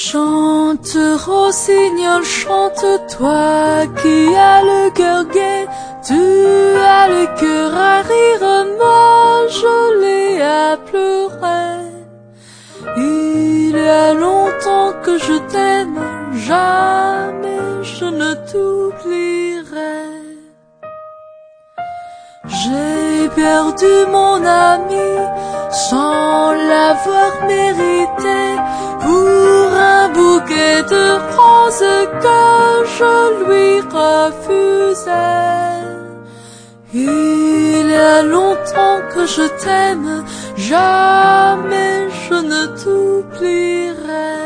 Chante, rossignol, chante, toi qui as le cœur gai, tu as le cœur à rire, moi je l'ai à pleurer. Il y a longtemps que je t'aime, jamais je ne t'oublierai. J'ai perdu mon ami sans l'avoir mérité, pour un bouquet de roses que je lui refusais. Il y a longtemps que je t'aime, jamais je ne t'oublierai.